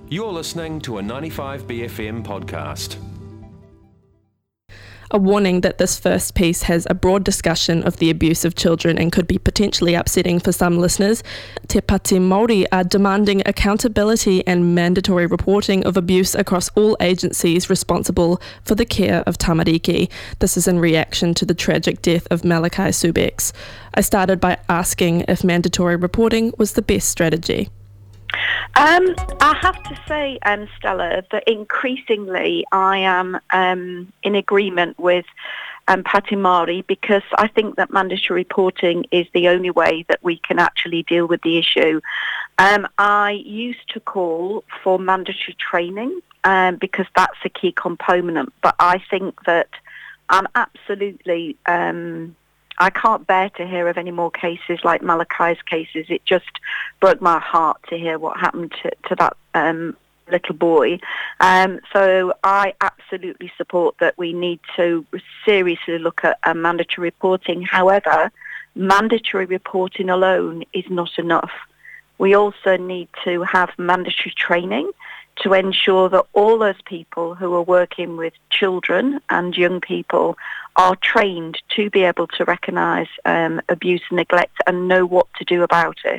You're listening to a 95BFM podcast. A warning that this first piece has a broad discussion of the abuse of children and could be potentially upsetting for some listeners. Te Pāti Māori are demanding accountability and mandatory reporting of abuse across all agencies responsible for the care of tamariki. This is in reaction to the tragic death of Malachi Subex. I started by asking if mandatory reporting was the best strategy. I have to say, Stella, that increasingly I am in agreement with Pāti Māori, because I think that mandatory reporting is the only way that we can actually deal with the issue. I used to call for mandatory training because that's a key component, but I think that I'm absolutely... I can't bear to hear of any more cases like Malachi's cases. It just broke my heart to hear what happened to that little boy. So I absolutely support that we need to seriously look at mandatory reporting. However, mandatory reporting alone is not enough. We also need to have mandatory training to ensure that all those people who are working with children and young people are trained to be able to recognise abuse and neglect and know what to do about it.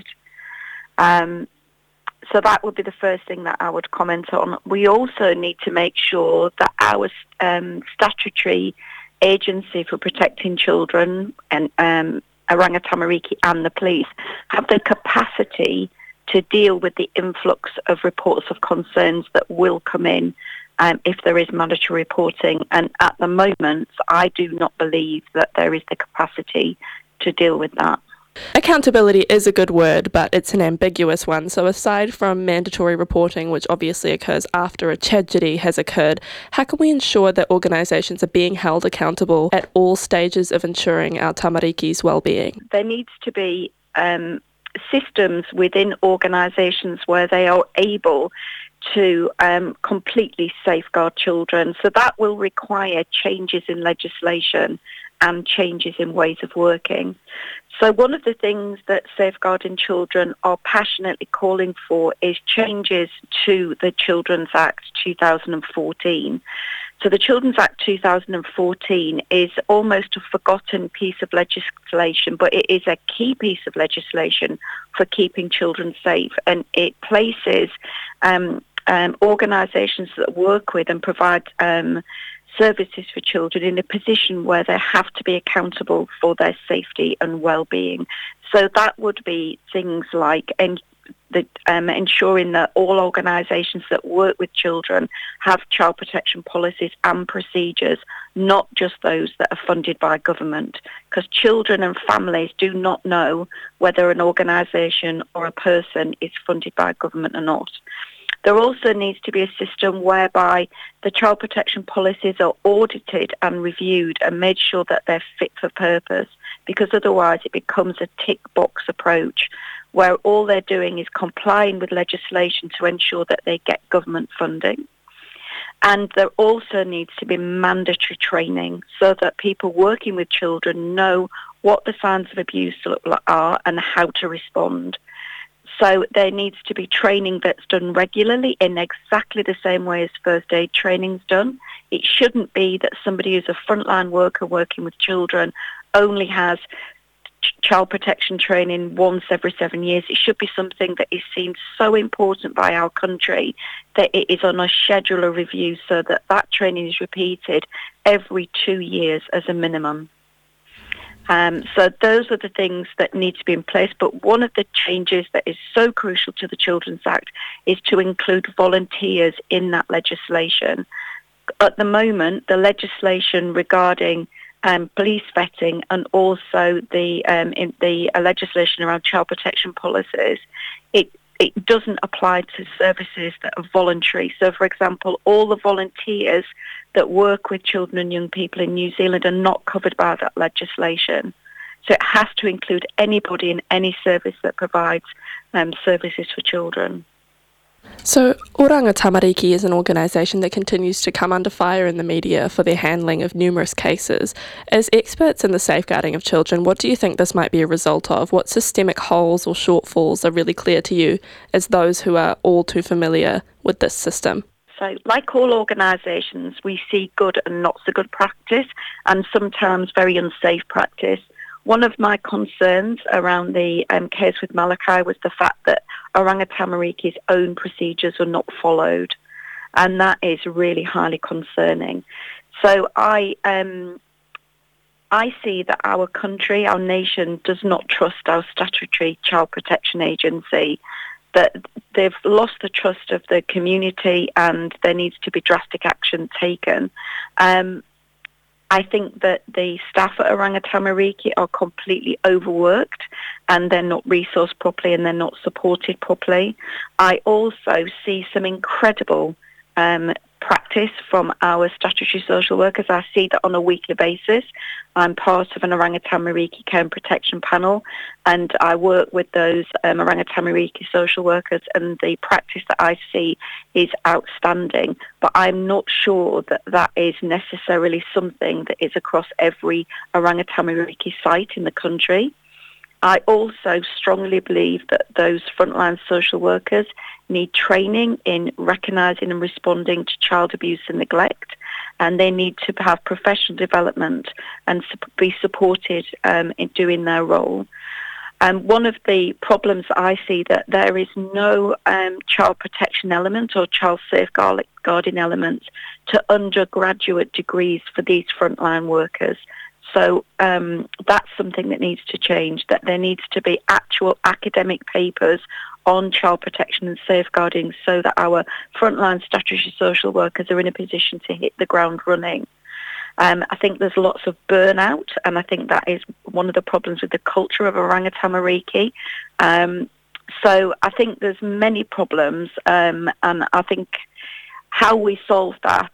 So that would be the first thing that I would comment on. We also need to make sure that our statutory agency for protecting children and Oranga Tamariki and the police have the capacity to deal with the influx of reports of concerns that will come in if there is mandatory reporting. And at the moment, I do not believe that there is the capacity to deal with that. Accountability is a good word, but it's an ambiguous one. So aside from mandatory reporting, which obviously occurs after a tragedy has occurred, how can we ensure that organisations are being held accountable at all stages of ensuring our tamariki's well-being? There needs to be systems within organisations where they are able to completely safeguard children. So that will require changes in legislation and changes in ways of working. So one of the things that Safeguarding Children are passionately calling for is changes to the Children's Act 2014. So the Children's Act 2014 is almost a forgotten piece of legislation, but it is a key piece of legislation for keeping children safe, and it places organisations that work with and provide services for children in a position where they have to be accountable for their safety and well-being. So that would be things like ensuring that all organisations that work with children have child protection policies and procedures, not just those that are funded by government, because children and families do not know whether an organisation or a person is funded by government or not. There also needs to be a system whereby the child protection policies are audited and reviewed and made sure that they're fit for purpose, because otherwise it becomes a tick box approach where all they're doing is complying with legislation to ensure that they get government funding. And there also needs to be mandatory training so that people working with children know what the signs of abuse are and how to respond. So there needs to be training that's done regularly in exactly the same way as first aid training's done. It shouldn't be that somebody who's a frontline worker working with children only has child protection training once every 7 years. It should be something that is seen so important by our country that it is on a schedule of review so that that training is repeated every 2 years as a minimum. So those are the things that need to be in place. But one of the changes that is so crucial to the Children's Act is to include volunteers in that legislation. At the moment, the legislation regarding police vetting and also the legislation around child protection policies, it doesn't apply to services that are voluntary. So, for example, all the volunteers that work with children and young people in New Zealand are not covered by that legislation. So it has to include anybody in any service that provides services for children. So Oranga Tamariki is an organisation that continues to come under fire in the media for their handling of numerous cases. As experts in the safeguarding of children, what do you think this might be a result of? What systemic holes or shortfalls are really clear to you as those who are all too familiar with this system? So, like all organisations, we see good and not so good practice and sometimes very unsafe practice. One of my concerns around the case with Malachi was the fact that Oranga Tamariki's own procedures were not followed, and that is really highly concerning. So I see that our country, our nation, does not trust our statutory child protection agency, that they've lost the trust of the community and there needs to be drastic action taken. I think that the staff at Oranga Tamariki are completely overworked and they're not resourced properly and they're not supported properly. I also see some incredible practice from our statutory social workers. I see that on a weekly basis. I'm part of an Oranga Tamariki care and protection panel, and I work with those Oranga Tamariki social workers, and the practice that I see is outstanding. But I'm not sure that that is necessarily something that is across every Oranga Tamariki site in the country. I also strongly believe that those frontline social workers need training in recognising and responding to child abuse and neglect, and they need to have professional development and be supported in doing their role. One of the problems I see that there is no child protection element or child safeguarding elements to undergraduate degrees for these frontline workers. So that's something that needs to change, that there needs to be actual academic papers on child protection and safeguarding so that our frontline statutory social workers are in a position to hit the ground running. I think there's lots of burnout, and I think that is one of the problems with the culture of Oranga Tamariki. So I think there's many problems, and I think how we solve that,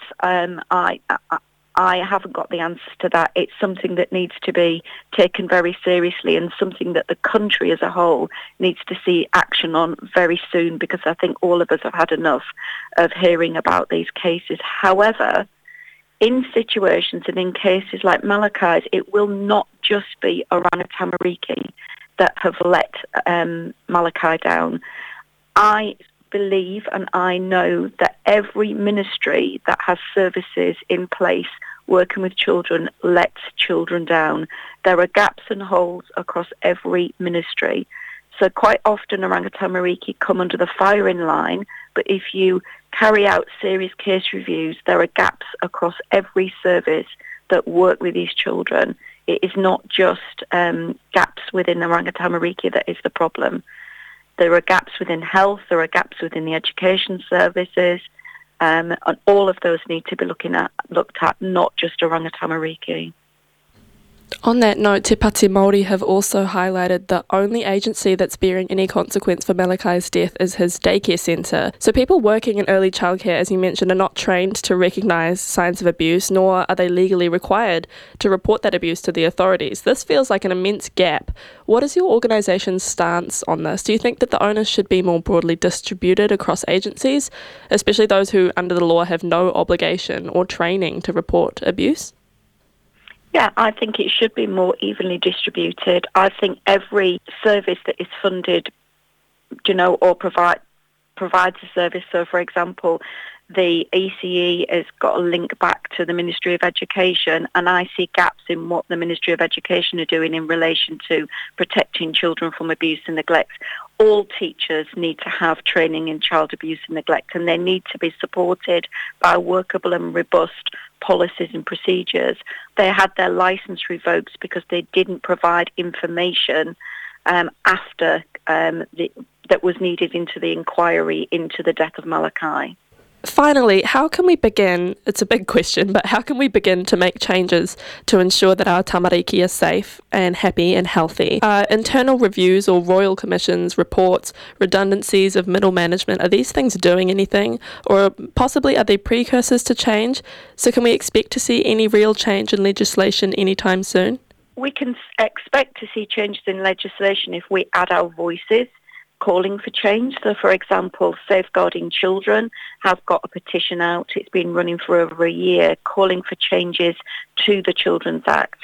I haven't got the answers to that. It's something that needs to be taken very seriously and something that the country as a whole needs to see action on very soon, because I think all of us have had enough of hearing about these cases. However, in situations and in cases like Malachi's, it will not just be Oranga Tamariki that have let Malachi down. I believe and I know that every ministry that has services in place working with children lets children down. There are gaps and holes across every ministry. So quite often Oranga Tamariki come under the firing line, but if you carry out serious case reviews, there are gaps across every service that work with these children. It is not just gaps within Oranga Tamariki that is the problem. There are gaps within health, there are gaps within the education services, and all of those need to be looked at, not just Oranga Tamariki. On that note, Te Pāti Māori have also highlighted the only agency that's bearing any consequence for Malachi's death is his daycare centre. So people working in early childcare, as you mentioned, are not trained to recognise signs of abuse, nor are they legally required to report that abuse to the authorities. This feels like an immense gap. What is your organisation's stance on this? Do you think that the onus should be more broadly distributed across agencies, especially those who, under the law, have no obligation or training to report abuse? Yeah, I think it should be more evenly distributed. I think every service that is funded, or provides a service. So, for example, the ECE has got a link back to the Ministry of Education, and I see gaps in what the Ministry of Education are doing in relation to protecting children from abuse and neglect. All teachers need to have training in child abuse and neglect, and they need to be supported by workable and robust policies and procedures. They had their licence revoked because they didn't provide information after that was needed into the inquiry into the death of Malachi. Finally, how can we begin, it's a big question, but how can we begin to make changes to ensure that our tamariki are safe and happy and healthy? Internal reviews or royal commissions, reports, redundancies of middle management, are these things doing anything? Or possibly are they precursors to change? So can we expect to see any real change in legislation anytime soon? We can expect to see changes in legislation if we add our voices calling for change. So, for example, Safeguarding Children have got a petition out. It's been running for over a year, calling for changes to the Children's Act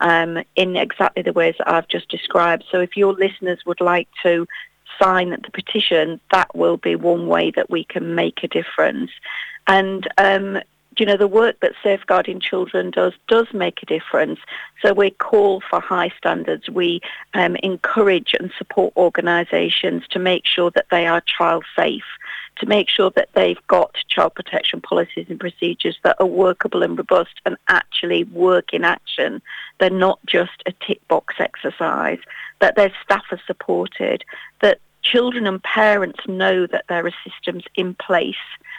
in exactly the ways that I've just described. So if your listeners would like to sign the petition, that will be one way that we can make a difference. And the work that Safeguarding Children does make a difference. So we call for high standards. We encourage and support organisations to make sure that they are child safe, to make sure that they've got child protection policies and procedures that are workable and robust and actually work in action. They're not just a tick box exercise, that their staff are supported, that children and parents know that there are systems in place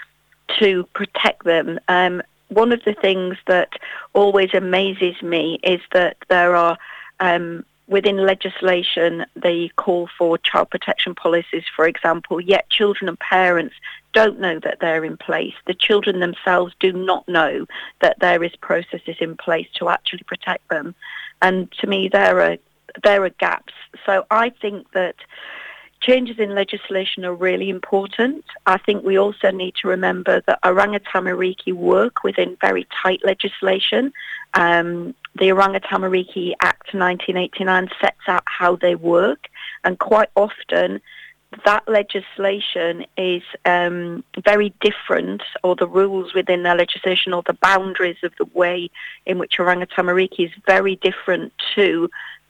to protect them. One of the things that always amazes me is that there are, within legislation, they call for child protection policies, for example, yet children and parents don't know that they're in place. The children themselves do not know that there is processes in place to actually protect them. And to me, there are gaps. So I think that changes in legislation are really important. I think we also need to remember that Oranga Tamariki work within very tight legislation. The Oranga Tamariki Act 1989 sets out how they work, and quite often that legislation is very different, or the rules within the legislation or the boundaries of the way in which Oranga Tamariki is very different to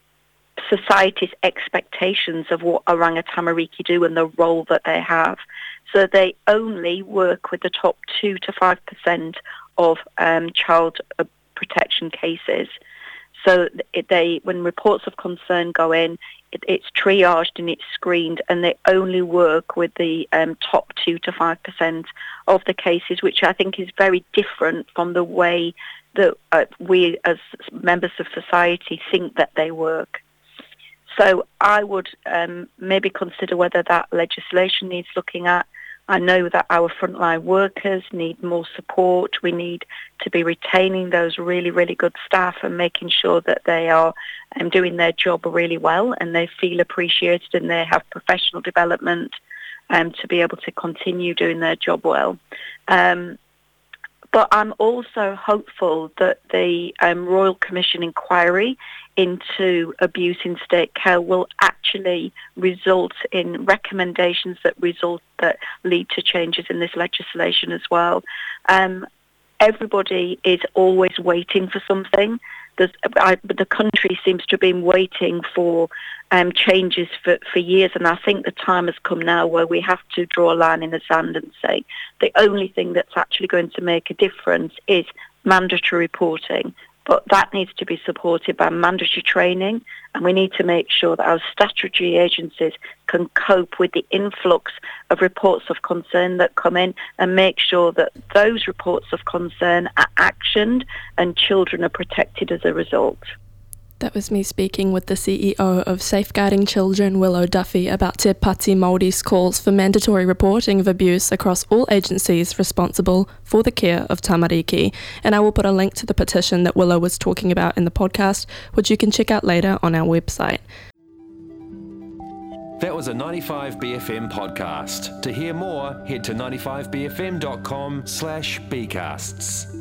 society's expectations of what Oranga Tamariki do and the role that they have. So they only work with the top 2 to 5% of child protection cases. So when reports of concern go in, it's triaged and it's screened, and they only work with the top 2 to 5% of the cases, which I think is very different from the way that we as members of society think that they work. So I would maybe consider whether that legislation needs looking at. I know that our frontline workers need more support. We need to be retaining those really, really good staff and making sure that they are doing their job really well and they feel appreciated and they have professional development to be able to continue doing their job well. But I'm also hopeful that the Royal Commission inquiry into abuse in state care will actually result in recommendations that lead to changes in this legislation as well. Everybody is always waiting for something. The country seems to have been waiting for changes for years, and I think the time has come now where we have to draw a line in the sand and say the only thing that's actually going to make a difference is mandatory reporting. But that needs to be supported by mandatory training, and we need to make sure that our statutory agencies can cope with the influx of reports of concern that come in and make sure that those reports of concern are actioned and children are protected as a result. That was me speaking with the CEO of Safeguarding Children, Willow Duffy, about Te Pāti Māori's calls for mandatory reporting of abuse across all agencies responsible for the care of tamariki. And I will put a link to the petition that Willow was talking about in the podcast, which you can check out later on our website. That was a 95BFM podcast. To hear more, head to 95bfm.com/bcasts.